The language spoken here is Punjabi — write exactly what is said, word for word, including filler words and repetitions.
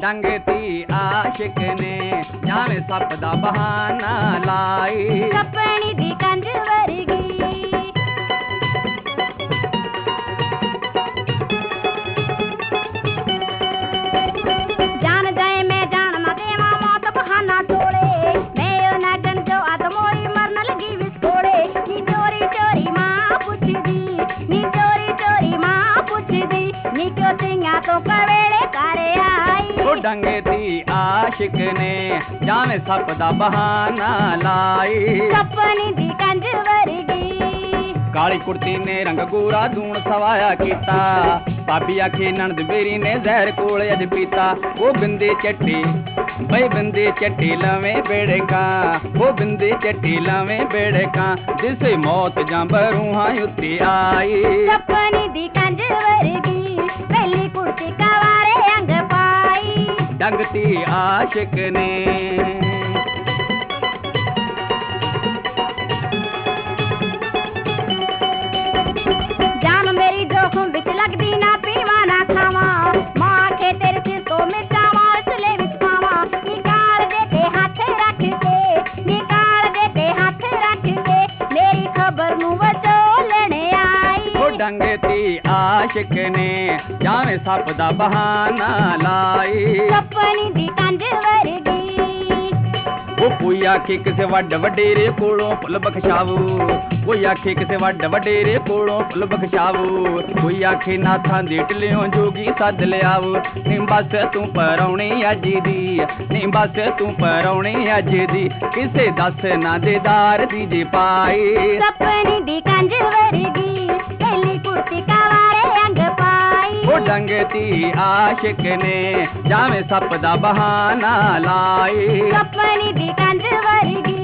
ਡੰਗ ਤੀ ਆਸ਼ਿਕ ਨੇ ਜਾਵੇਂ ਸੱਪ ਦਾ ਬਹਾਨਾ ਲਾਈ ਕੱਪਣੀ ਦੀ ਕੰਜ ਵਰਗੀ ਜਾਨ ਜਾਏ ਮੈਂ ਜਾਨ ਨਾ ਦੇਵਾਂ ਮੌਤ ਬਹਾਨਾ ਤੋੜੇ ਮੈਂ ਉਹ ਨਾਗਨ ਜੋ ਆਦਮੋਈ ਮਰਨ ਲੱਗੀ ਵਿਸਕੋੜੇ ਨੀ ਚੋਰੀ ਚੋਰੀ ਮਾਂ ਪੁੱਛਦੀ ਨੀ ਚੋਰੀ ਚੋਰੀ ਮਾਂ ਪੁੱਛਦੀ ਨੀ ਕਿਉਂ ਸਿੰਘਾਂ ਤੋਂ ਕਵੇਲੇ ਕਰ ਆਈ ਉਹ ਡੰਗ ਤੀ ਆਸ਼ਿਕ ਨੇ ਜਾਵੇਂ ਸੱਪ ਦਾ ਬਹਾਨਾ ਲਾਈ ਕੱਪਣੀ ਦੀ ਕੰਜ ਵਰਗੀ ਕਾਲੀ ਕੁੜਤੀ ਨੇ ਰੰਗ ਗੋਰਾ ਦੂਣ ਸਵਾਇਆ ਕੀਤਾ ਭਾਬੀ ਆਖੇ ਨਣਦ ਮੇਰੀ ਨੇ ਜ਼ਹਿਰ ਕੋਲ ਅਜ ਪੀਤਾ ਉਹ ਬਿੰਦੇ ਚੱਟੀ ਬਈ ਬਿੰਦੇ ਚੱਟੀ ਲਵੇਂ ਬੇੜਕਾ ਉਹ ਬਿੰਦੇ ਚੱਟੀ ਲਵੇਂ ਬੇੜਕਾ ਜਿਸੇ ਮੌਤ ਜਾਂ ਬਰੂਹਾਂ ਉੱਤੇ ਆਈ ਕੱਪਣੀ ਦੀ ਕੰਜ ਵਰਗੀ ਪਹਿਲੀ ਕੁੜਤੀ ਕਵਾਰੇ ਅੰਗ ਪਾਈ ਡੰਗ ਤੀ ਆਸ਼ਿਕ ਨੇ जोखम बिच लगदी ना पीवा ना खावा मां के तेरे सिर तो मिर्चावा चले विच पावा निकाल दे के हाथ रख के निकाल दे के हाथ रख के मेरी खबर नू वचोलने आई ओ डंग ती आशिक ने जावे सप दा बहाना लाई कपनी दी कंज वरगी ਉਹ ਕੋਈ ਆਖੇ ਕਿਸੇ ਵੱਡ ਵਡੇਰੇ ਕੋਲੋਂ ਫੁੱਲ ਬਖਸ਼ਾਵੂ ਕੋਈ ਆਖੇ ਕਿਸੇ ਵੱਡ ਵਡੇਰੇ ਕੋਲੋਂ ਫੁੱਲ ਬਖਸ਼ਾਵੂ ਕੋਈ ਆਖੇ ਨਾਥਾਂ ਦੇ ਟਲਿਓਂ ਜੋਗੀ ਸੱਦ ਲਿਆਵੂ ਨੀ ਬਸ ਤੂੰ ਪਰੌਣੀ ਅੱਜ ਦੀ ਨੀ ਬਸ ਤੂੰ ਪਰੌਣੀ ਅੱਜ ਦੀ ਕਿਸੇ ਦੱਸ ਨਾ ਦੇਦਾਰ ਦੀ ਜੇ ਪਾਈ ਕੱਪਣੀ ਦੀ ਕੰਜ ਵਰਗੀ ਪਹਿਲੀ ਕੁੜਤੀ ਕਵਾਰੇ ਅੰਗ ਪਾਈ ਉਹ ਡੰਗ ਤੀ ਆਸ਼ਿਕ ਨੇ ਜਾਵੇਂ ਸੱਪ ਦਾ ਬਹਾਨਾ ਲਾਈ ਕੱਪਣੀ ਦੀ ਕੰਜ ਵਰਗੀ